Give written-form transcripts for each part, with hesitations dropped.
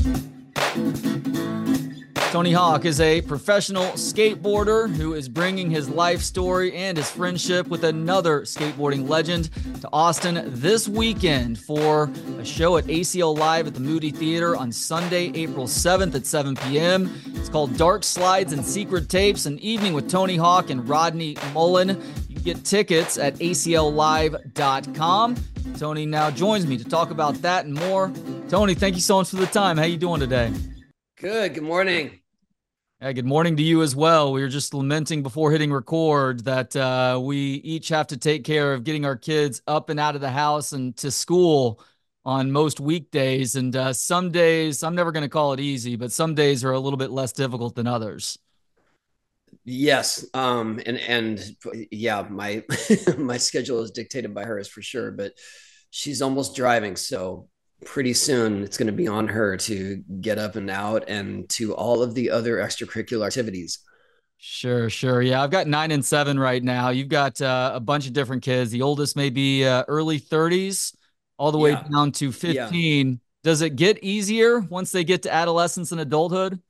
Tony Hawk is a professional skateboarder who is bringing his life story and his friendship with another skateboarding legend to Austin this weekend for a show at ACL Live at the Moody Theater on Sunday, April 7th at 7 p.m. It's called Dark Slides and Secret Tapes, an evening with Tony Hawk and Rodney Mullen. You can get tickets at acllive.com. Tony now joins me to talk about that and more. Tony, thank you so much for the time. How you doing today? Good morning. Yeah, good morning to you as well. We were just lamenting before hitting record that we each have to take care of getting our kids up and out of the house and to school on most weekdays. And some days, I'm never going to call it easy, but some days are a little bit less difficult than others. Yes. And yeah, my my schedule is dictated by hers for sure, but she's almost driving, so pretty soon it's going to be on her to get up and out and to all of the other extracurricular activities. Sure. Yeah, I've got 9 and 7 right now. You've got a bunch of different kids. The oldest may be early 30s, all the way Yeah. down to Yeah. 15. Does it get easier once they get to adolescence and adulthood?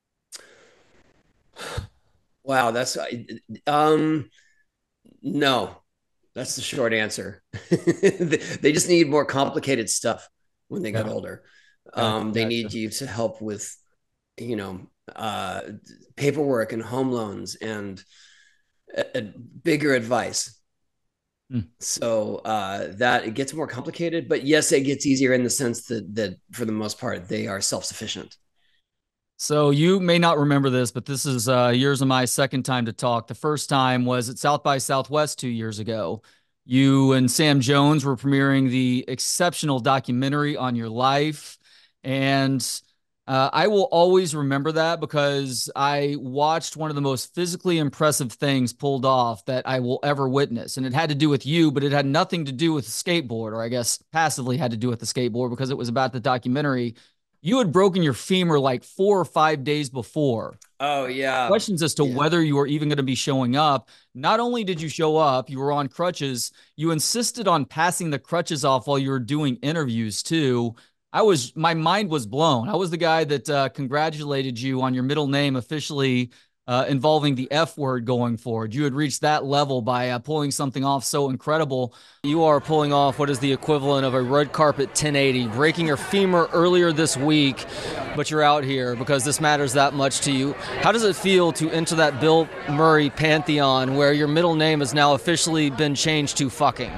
Wow. Um, no, that's the short answer. They just need more complicated stuff when they get Yeah, older. They gotcha. need you to help with, you know, uh, paperwork and home loans and bigger advice. Hmm. So that it gets more complicated, but yes, it gets easier in the sense that for the most part they are self-sufficient. So you may not remember this, but this is yours and my second time to talk. The first time was at South by Southwest 2 years ago. You and Sam Jones were premiering the exceptional documentary on your life. And I will always remember that because I watched one of the most physically impressive things pulled off that I will ever witness. And it had to do with you, but it had nothing to do with the skateboard, or I guess passively had to do with the skateboard because it was about the documentary. You had broken your femur like 4 or 5 days before. Oh yeah, Questions as to yeah. whether you were even going to be showing up. Not only did you show up, you were on crutches. You insisted on passing the crutches off while you were doing interviews too. My mind was blown. I was the guy that congratulated you on your middle name officially involving the F word going forward. You had reached that level by pulling something off so incredible. You are pulling off what is the equivalent of a red carpet 1080, breaking your femur earlier this week, but you're out here because this matters that much to you. How does it feel to enter that Bill Murray pantheon where your middle name has now officially been changed to fucking?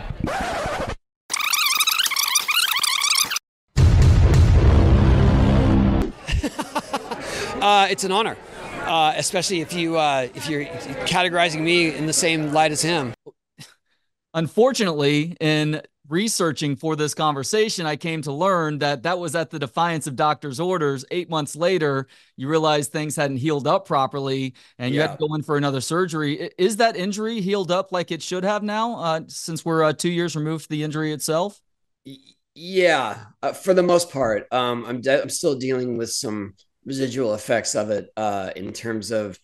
It's an honor, especially if you're categorizing me in the same light as him. Unfortunately, in researching for this conversation, I came to learn that that was at the defiance of doctor's orders. 8 months later, you realized things hadn't healed up properly and you had Yeah. to go in for another surgery. Is that injury healed up like it should have now, since we're 2 years removed from the injury itself? Yeah, for the most part, I'm still dealing with some residual effects of it in terms of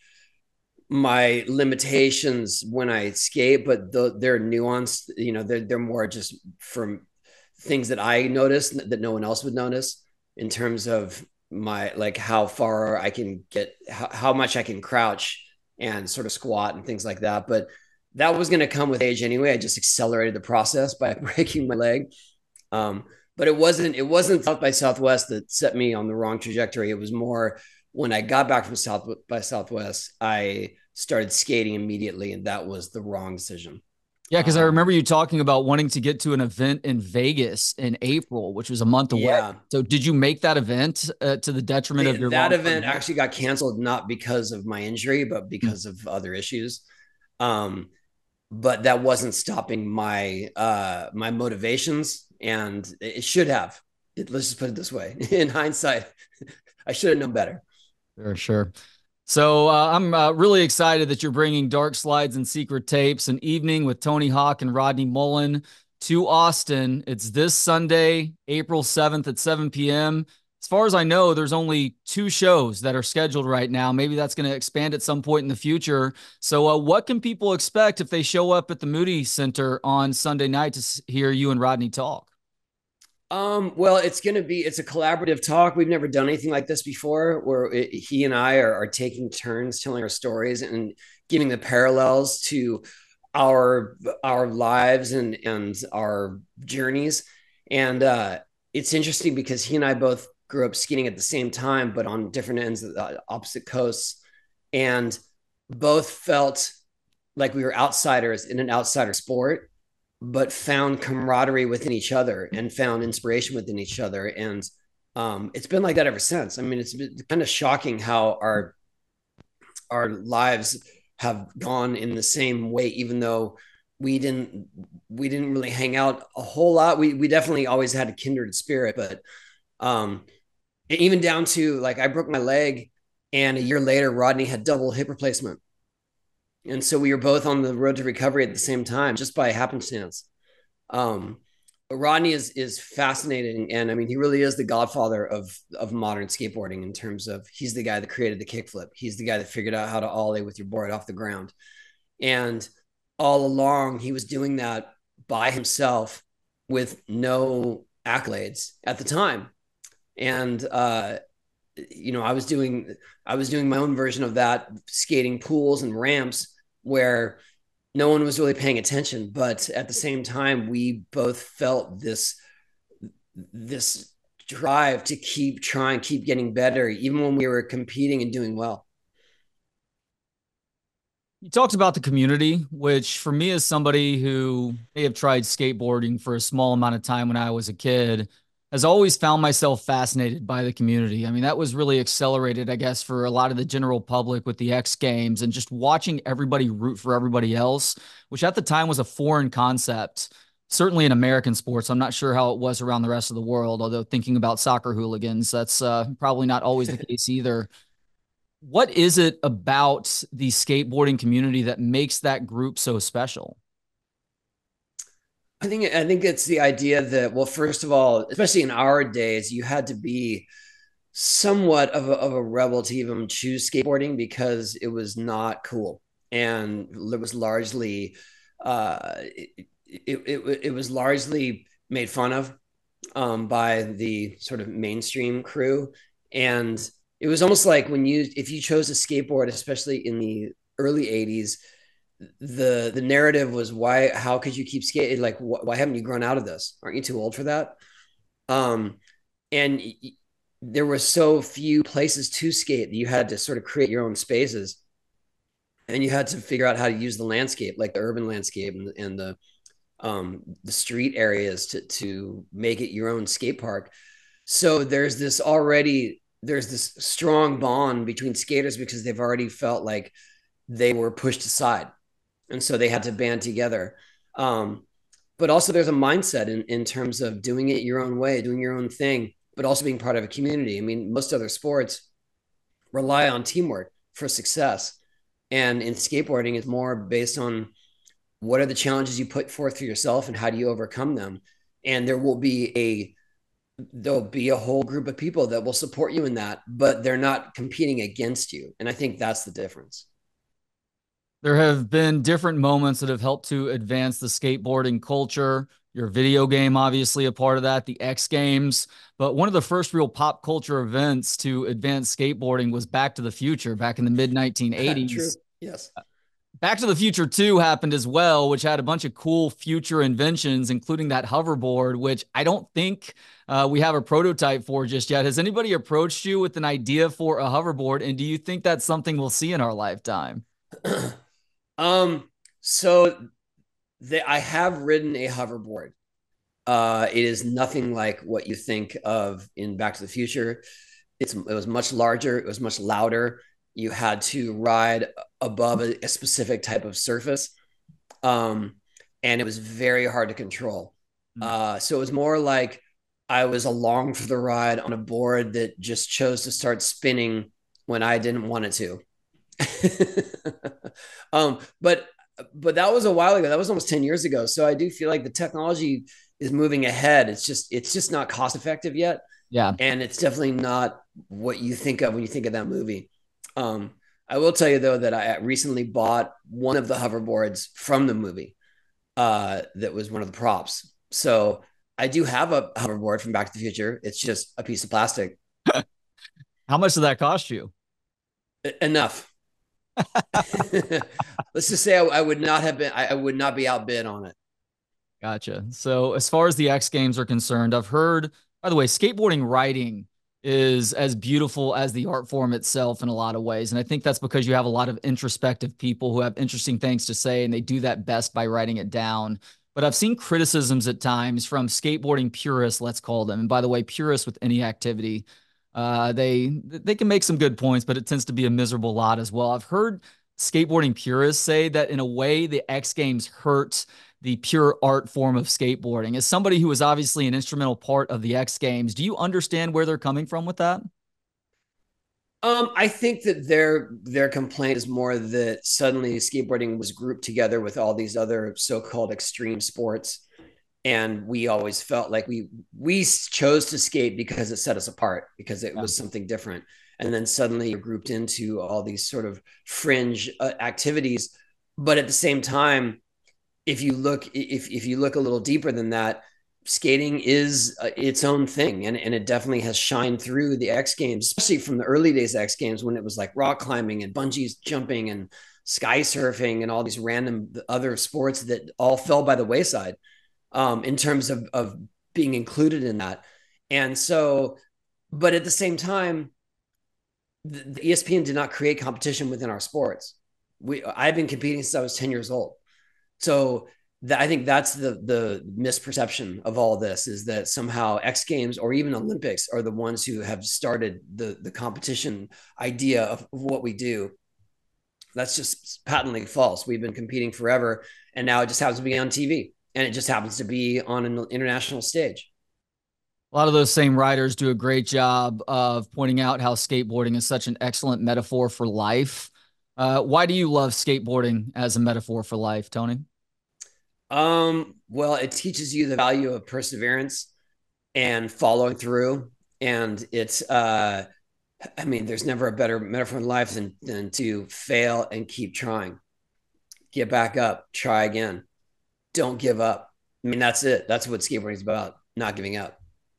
my limitations when I skate, but they're nuanced. You know, they're more just from things that I notice that no one else would notice in terms of my like how far I can get, how much I can crouch and sort of squat and things like that. But that was going to come with age anyway. I just accelerated the process by breaking my leg. But it wasn't South by Southwest that set me on the wrong trajectory. It was more when I got back from South by Southwest, I started skating immediately, and that was the wrong decision. Yeah, because I Um, remember you talking about wanting to get to an event in Vegas in April, which was a month away. yeah, So did you make that event to the detriment of your that long-term event health? actually got canceled not because of my injury, but Hmm. because of other issues. Um, but that wasn't stopping my motivations, and it should have. Let's just put it this way: in hindsight, I should have known better. Sure. So I'm really excited that you're bringing Dark Slides and Secret Tapes, an evening with Tony Hawk and Rodney Mullen to Austin. It's this Sunday, April 7th at 7 p.m. As far as I know, there's only 2 shows that are scheduled right now. Maybe that's going to expand at some point in the future. So what can people expect if they show up at the Moody Center on Sunday night to hear you and Rodney talk? Well, it's a collaborative talk. We've never done anything like this before, where he and I are taking turns telling our stories and giving the parallels to our lives and our journeys. And it's interesting because he and I both grew up skating at the same time, but on different ends of the opposite coasts, and both felt like we were outsiders in an outsider sport, but found camaraderie within each other and found inspiration within each other. And it's been like that ever since. I mean, it's been kind of shocking how our lives have gone in the same way, even though we didn't really hang out a whole lot. We definitely always had a kindred spirit, but even down to like I broke my leg, and a year later Rodney had double hip replacement. And so we were both on the road to recovery at the same time, just by happenstance. Um, Rodney is fascinating, and I mean, he really is the godfather of modern skateboarding in terms of he's the guy that created the kickflip. He's the guy that figured out how to ollie with your board off the ground, and all along he was doing that by himself with no accolades at the time. And I was doing my own version of that, skating pools and ramps where no one was really paying attention, but at the same time we both felt this drive to keep trying, keep getting better, even when we were competing and doing well. You talked about the community, which for me, as somebody who may have tried skateboarding for a small amount of time when I was a kid, has always found myself fascinated by the community. I mean, that was really accelerated, I guess, for a lot of the general public with the X Games and just watching everybody root for everybody else, which at the time was a foreign concept, certainly in American sports. I'm not sure how it was around the rest of the world, although thinking about soccer hooligans, that's probably not always the case either. What is it about the skateboarding community that makes that group so special? I think it's the idea that, well, first of all, especially in our days, you had to be somewhat of a rebel to even choose skateboarding because it was not cool, and it was largely it was largely made fun of by the sort of mainstream crew. And it was almost like when you if you chose a skateboard, especially in the early 80s, the narrative was, why, how could you keep skating, like why haven't you grown out of this, aren't you too old for that? um and there were so few places to skate that you had to sort of create your own spaces, and you had to figure out how to use the landscape, like the urban landscape and the street areas to make it your own skate park. So there's this strong bond between skaters because they've already felt like they were pushed aside, and so they had to band together. Um, but also there's a mindset in terms of doing it your own way, doing your own thing, but also being part of a community. I mean, most other sports rely on teamwork for success. And in skateboarding, it's more based on what are the challenges you put forth for yourself and how do you overcome them. And there'll be a whole group of people that will support you in that, but they're not competing against you. And I think that's the difference. There have been different moments that have helped to advance the skateboarding culture. Your video game, obviously, a part of that, the X Games. But one of the first real pop culture events to advance skateboarding was Back to the Future back in the mid True. 1980s. Yes. Back to the Future 2 happened as well, which had a bunch of cool future inventions, including that hoverboard, which I don't think we have a prototype for just yet. Has anybody approached you with an idea for a hoverboard? And do you think that's something we'll see in our lifetime? um, so I have ridden a hoverboard. It is nothing like what you think of in Back to the Future. It was much larger. It was much louder. You had to ride above a specific type of surface. Um, and it was very hard to control. So it was more like I was along for the ride on a board that just chose to start spinning when I didn't want it to. um, but but that was a while ago. That was almost 10 years ago. So I do feel like the technology is moving ahead. It's just not cost effective yet. Yeah. And it's definitely not what you think of when you think of that movie. Um, I will tell you though that I recently bought one of the hoverboards from the movie. That was one of the props. So I do have a hoverboard from Back to the Future. It's just a piece of plastic. How much did that cost you? Enough. Let's just say I would not have been. I would not be outbid on it. Gotcha. So as far as the X Games are concerned, I've heard, by the way, skateboarding riding is as beautiful as the art form itself in a lot of ways. And I think that's because you have a lot of introspective people who have interesting things to say, and they do that best by writing it down. But I've seen criticisms at times from skateboarding purists, let's call them. And by the way, purists with any activity, they can make some good points, but it tends to be a miserable lot as well. I've heard skateboarding purists say that in a way, the X Games hurt the pure art form of skateboarding. As somebody who was obviously an instrumental part of the X Games, do you understand where they're coming from with that? I think that their complaint is more that suddenly skateboarding was grouped together with all these other so-called extreme sports, and we always felt like we chose to skate because it set us apart, because it was something different. And then suddenly you're grouped into all these sort of fringe activities, but at the same time, if you look a little deeper than that, skating is its own thing, and it definitely has shined through the X Games, especially from the early days of X Games when it was like rock climbing and bungee jumping and sky surfing and all these random other sports that all fell by the wayside in terms of being included in that. And so, but at the same time, the ESPN did not create competition within our sports. I've been competing since I was 10 years old. So I think that's the misperception of all this, is that somehow X Games or even Olympics are the ones who have started the competition idea of what we do. That's just patently false. We've been competing forever, and now it just happens to be on TV, and it just happens to be on an international stage. A lot of those same writers do a great job of pointing out how skateboarding is such an excellent metaphor for life. Why do you love skateboarding as a metaphor for life, Tony? Well, it teaches you the value of perseverance and following through. And it's, I mean, there's never a better metaphor in life than to fail and keep trying. Get back up, try again. Don't give up. I mean, that's it. That's what skateboarding is about, not giving up.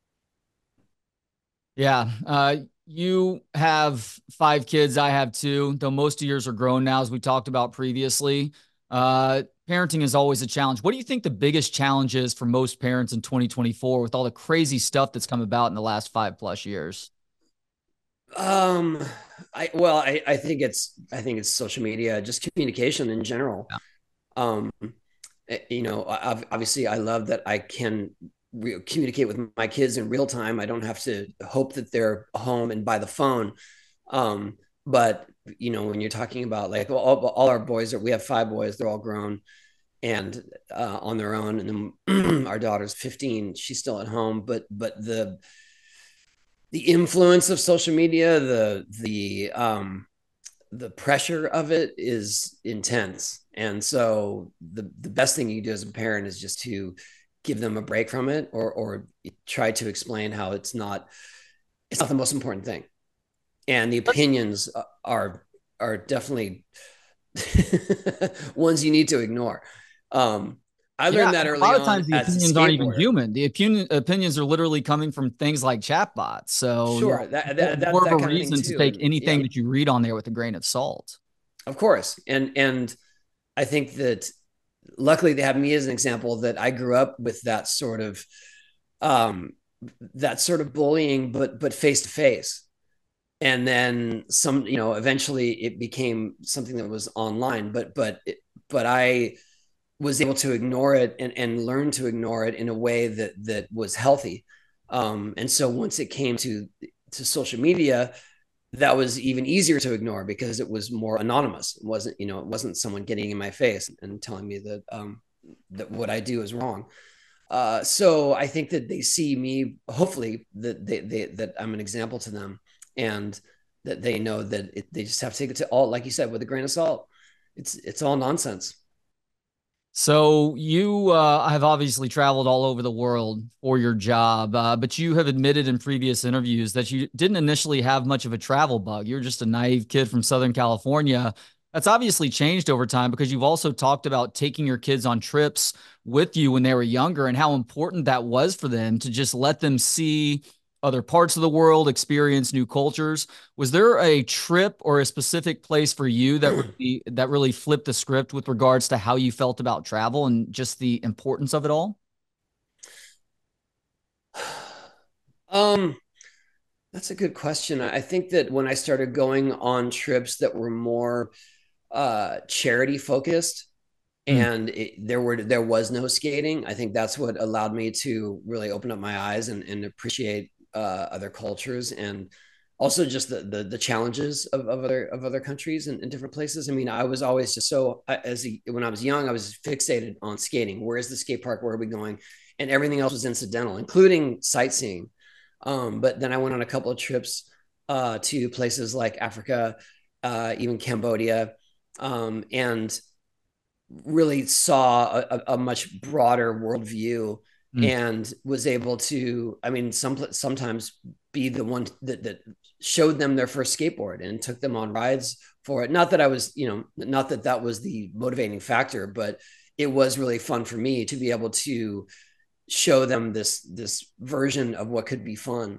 Yeah. You have 5 kids. I have 2, though most of yours are grown now, as we talked about previously. Parenting is always a challenge. What do you think the biggest challenge is for most parents in 2024 with all the crazy stuff that's come about in the last 5+ years? Um, I think it's social media, just communication in general. Yeah. Um, obviously, I love that I can communicate with my kids in real time. I don't have to hope that they're home and by the phone. But when you're talking about like all our boys, we have 5 boys, they're all grown and on their own, and then our daughter's 15, she's still at home. But the influence of social media, the pressure of it is intense. And so the best thing you do as a parent is just to give them a break from it, or try to explain how it's not the most important thing. And the opinions are definitely ones you need to ignore. I learned that early on. A lot of times the opinions aren't even human. The opinions are literally coming from things like chatbots. So sure, that's more of a reason to take anything that you read on there with a grain of salt. Of course. And I think that luckily they have me as an example, that I grew up with that sort of bullying, but face to face. And then eventually it became something that was online, but I was able to ignore it and learn to ignore it in a way that was healthy. And so once it came to social media, that was even easier to ignore because it was more anonymous. It wasn't someone getting in my face and telling me that what I do is wrong. So I think that they see me, hopefully that I'm an example to them, and that they know that they just have to take it to all, like you said, with a grain of salt. It's all nonsense. So you have obviously traveled all over the world for your job, but you have admitted in previous interviews that you didn't initially have much of a travel bug. You're just a naive kid from Southern California. That's obviously changed over time because you've also talked about taking your kids on trips with you when they were younger and how important that was for them to just let them see other parts of the world, experience new cultures. Was there a trip or a specific place for you that really flipped the script with regards to how you felt about travel and just the importance of it all? That's a good question. I think that when I started going on trips that were more charity focused and there was no skating, I think that's what allowed me to really open up my eyes and appreciate other cultures, and also just the challenges of other countries and different places. I mean, I was always just when I was young, I was fixated on skating. Where's the skate park? Where are we going? And everything else was incidental, including sightseeing. But then I went on a couple of trips to places like Africa, even Cambodia, and really saw a much broader worldview, and was able to, I mean, sometimes be the one that showed them their first skateboard and took them on rides for it. Not that I was, not that was the motivating factor, but it was really fun for me to be able to show them this version of what could be fun.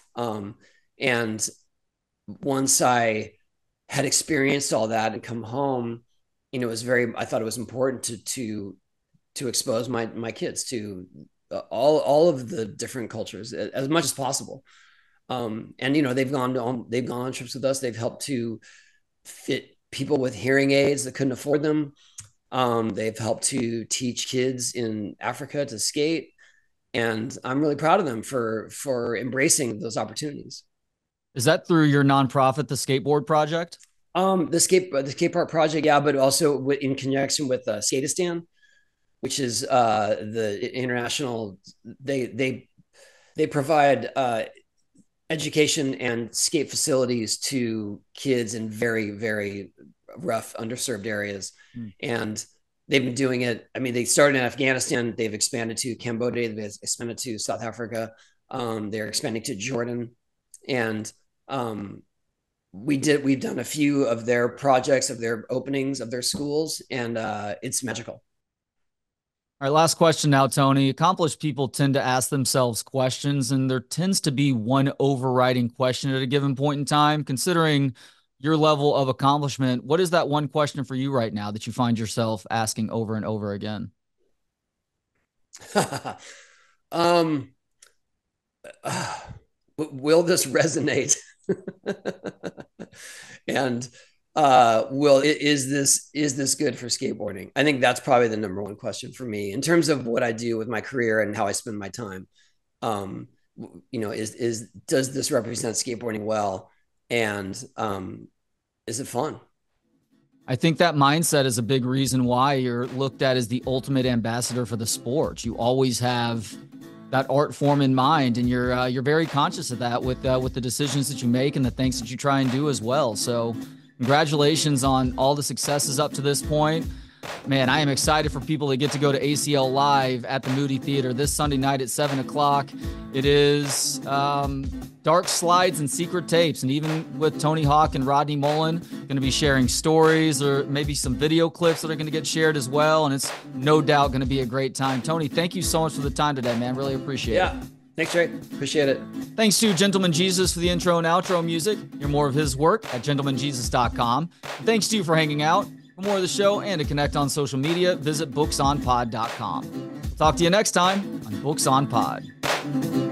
And once I had experienced all that and come home, I thought it was important to expose my kids to all of the different cultures as much as possible. And they've gone on trips with us. They've helped to fit people with hearing aids that couldn't afford them. They've helped to teach kids in Africa to skate, and I'm really proud of them for embracing those opportunities. Is that through your nonprofit, the Skateboard Project? The skate park project, yeah, but also in connection with Skateistan, which is the international. They provide education and skate facilities to kids in very, very rough, underserved areas, and they've been doing it. I mean, they started in Afghanistan. They've expanded to Cambodia. They've expanded to South Africa. They're expanding to Jordan, and we've done a few of their projects, of their openings, of their schools, and it's magical. All right, last question now, Tony. Accomplished people tend to ask themselves questions, and there tends to be one overriding question at a given point in time. Considering your level of accomplishment, what is that one question for you right now that you find yourself asking over and over again? Will this resonate? And is this good for skateboarding? I think that's probably the number one question for me in terms of what I do with my career and how I spend my time. Does this represent skateboarding well? And is it fun? I think that mindset is a big reason why you're looked at as the ultimate ambassador for the sport. You always have that art form in mind, and you're very conscious of that with the decisions that you make and the things that you try and do as well. So congratulations on all the successes up to this point. Man, I am excited for people that get to go to ACL Live at the Moody Theater this Sunday night at 7 o'clock. It is dark slides and secret tapes. And even with Tony Hawk and Rodney Mullen, going to be sharing stories or maybe some video clips that are going to get shared as well. And it's no doubt going to be a great time. Tony, thank you so much for the time today, man. Really appreciate it. Thanks, Ray. Appreciate it. Thanks to Gentleman Jesus for the intro and outro music. Hear more of his work at gentlemanjesus.com. Thanks to you for hanging out. For more of the show and to connect on social media, visit booksonpod.com. Talk to you next time on Books on Pod.